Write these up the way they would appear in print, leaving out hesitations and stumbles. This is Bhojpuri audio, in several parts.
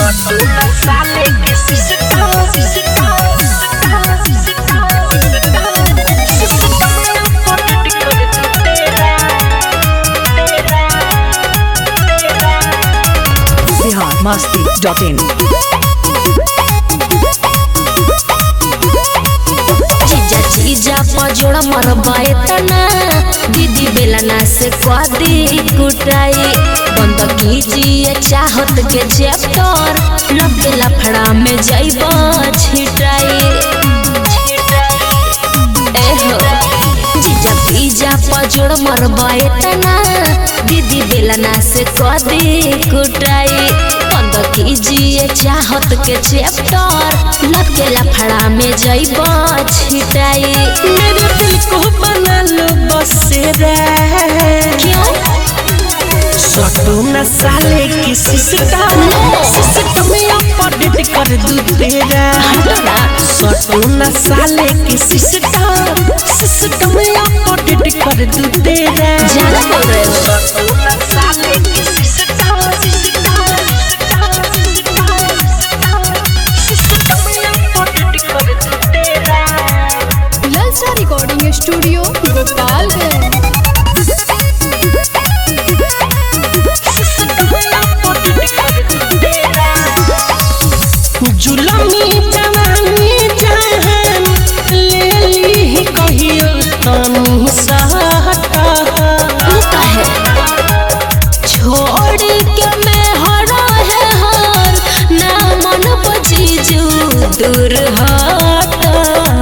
biharmasti.in जीजा पजोड़ा मरबाए तना दीदी बेलना से कदी कुटाई बंद कीजिए चाहत के चैप्टर लब के लफड़ा में जाइबा छिटाई जीजा पीजा पजोड़ मरबाए तना दीदी बेलना से कदी कुटाई बंद कीजिए चाहत के चैप्टर लब के लफड़ा में जाइबा छिटाई मेरे दिल को बना लो बसेरा क्यों सटो न साले की सिस्टम में अपडेट कर दूं तेरा सटो न साले की सिस्टम में अपडेट कर दूं तेरा ज्यादा बोल रहे हो सटो न साले की सिस्टम में अपडेट कर दूं तेरा ललचा रिकॉर्डिंग स्टूडियो गोपालगंज। जुलमी जवानी जहान ले ली कहियो तनी सहटा है छोड़ के मैं हरा है हार ना मन बची जो दूर हटा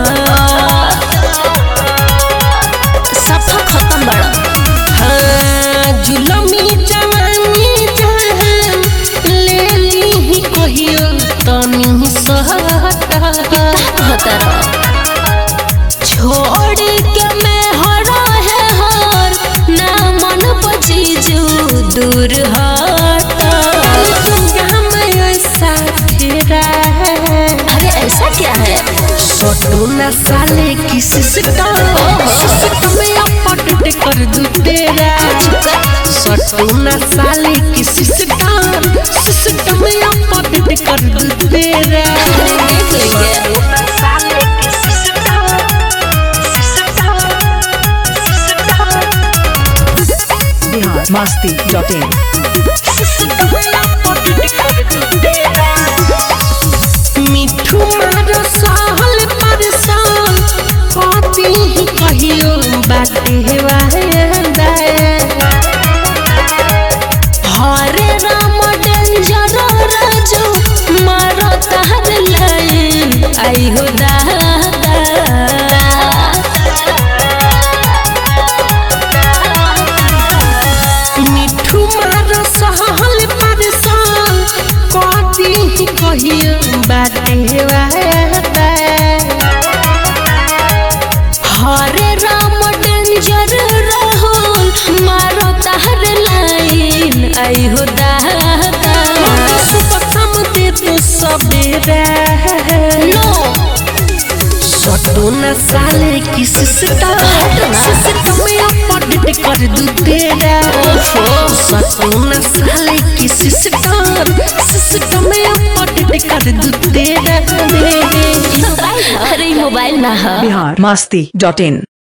सफा खत्म बड़ा हाँ जुलमी जवानी जहान ले ली कहियो तनी सहटा होता छोड़ के मैं हरा है हार ना मन बची जो दूर हटा ऐसा फेरा अरे ऐसा क्या है सटो न साले की सिस्टम में अपडेट कर दूं तेरा सटो न साले की सिस्टम में अपडेट कर दूं तेरा सटो न साले की biharmasti.in मिठू मारो सहल परसान कॉपी ही कहियो बाटे वादा हरे राम डेंजर राजू मारो तार लाइन आई हो दादा मिठू मारो सहल परसान कॉपी ही कहियो बाटे वादा हरे राम डेंजर राहुल मारो तार लाइन आई हो दादा सुबह शाम दे तो सबेरा नो सटो न साले की सिस्टम में अपडेट कर दूं तेरा सटो न साले की सिस्टम में अपडेट कर दूं तेरा अरे मोबाइल ना है biharmasti.in